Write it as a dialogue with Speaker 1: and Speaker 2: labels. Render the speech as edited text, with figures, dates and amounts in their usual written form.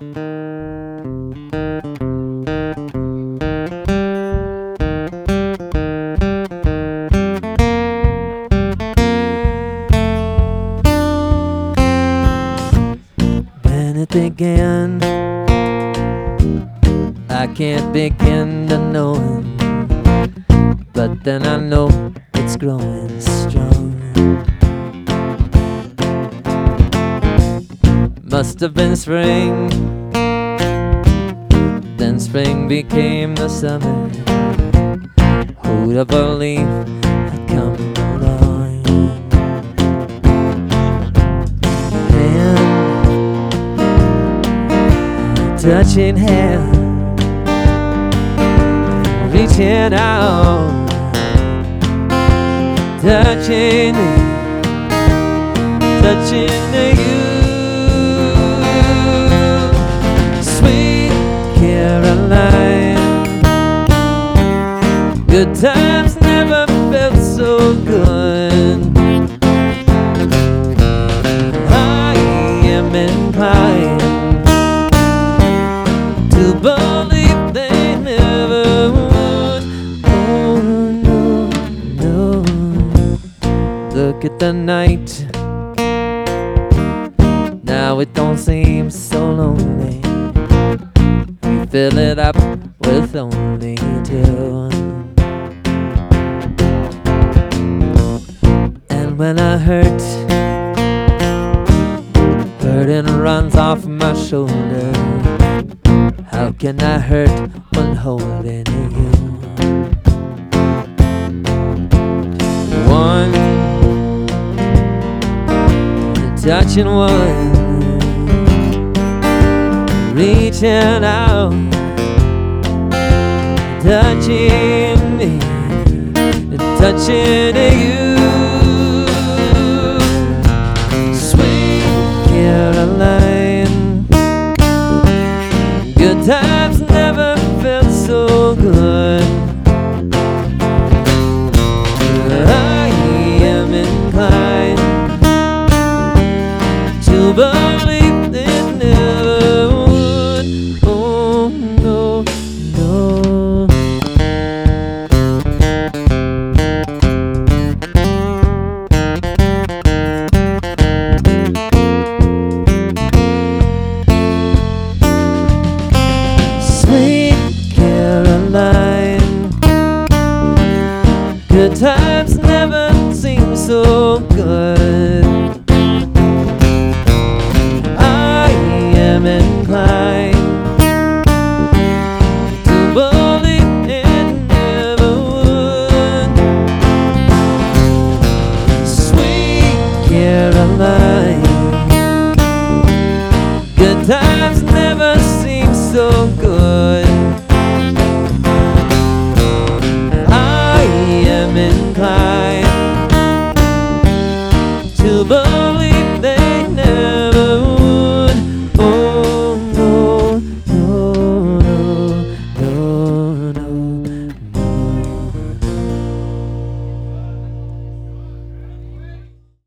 Speaker 1: When it began, I can't begin to know it, but then I know it's growing strong. Must have been spring, then spring became the summer. Who'd have believed had come along? And touching hand, reaching out, touching you, sweet Caroline. Good times never felt so good. I am inclined to believe they never would. Oh no, no. Look at the night, now it don't seem so lonely. We fill it up with only two. And when I hurt, burden runs off my shoulder. How can I hurt when holding you? One, touching one, reaching out, touching me, touching you.